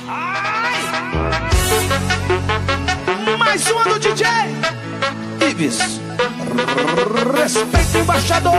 Ai! Mais uma do DJ Ibis. Respeita o embaixador.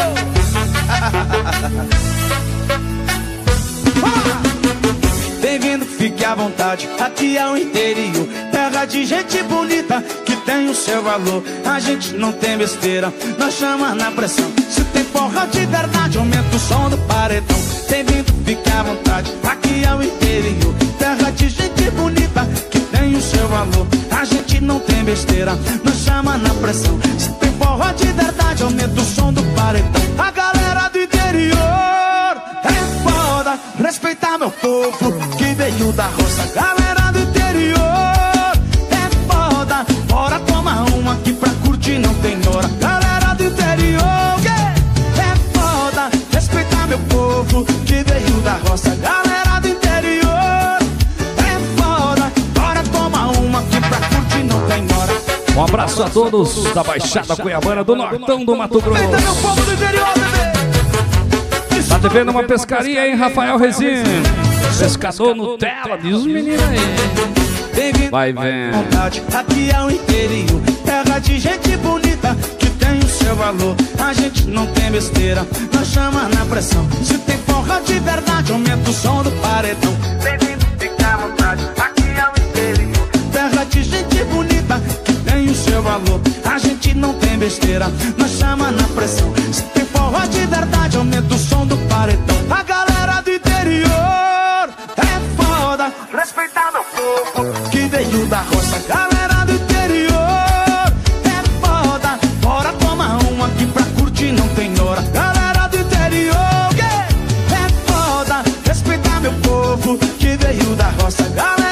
Bem-vindo, fique à vontade. Aqui é o interior, terra de gente bonita que tem o seu valor. A gente não tem besteira, nós chama na pressão. Se tem porra de verdade, aumenta o som do paredão. Bem-vindo, fique à vontade. Aqui é o interior, terra de gente bonita que tem o seu valor. A gente não tem besteira, nós chama na pressão. Se tem porra de verdade, aumenta o som do paredão. A galera do interior é foda, respeitar meu povo que veio da roça. Galera do interior é foda, bora tomar uma aqui pra curtir, não tem hora. Galera do interior é foda, respeitar meu povo que veio da roça. Galera do interior é foda, bora tomar uma aqui pra curtir, não tem hora. Um abraço a todos da Baixada Cuiabana, do Nortão do Mato Grosso. Respeita meu povo do interior, bebê. Tá devendo uma pescaria, hein, Rafael Rezin? Pescador Nutella, diz os meninos aí. Vai vendo. Aqui é o interior, terra de gente bonita que tem o seu valor. A gente não tem besteira, nós chama na pressão. Se tem porra de verdade, aumenta o som do paredão. Bem-vindo, fica à vontade. Aqui é o interior, terra de gente bonita que tem o seu valor. A gente não tem besteira, nós chama na pressão. Se tem porra de verdade, aumenta o som do paredão. A galera do interior é foda, respeitar meu povo que veio da roça. Galera do interior é foda, bora tomar uma aqui pra curtir, não tem hora. Galera do interior é foda, respeitar meu povo que veio da roça. Galera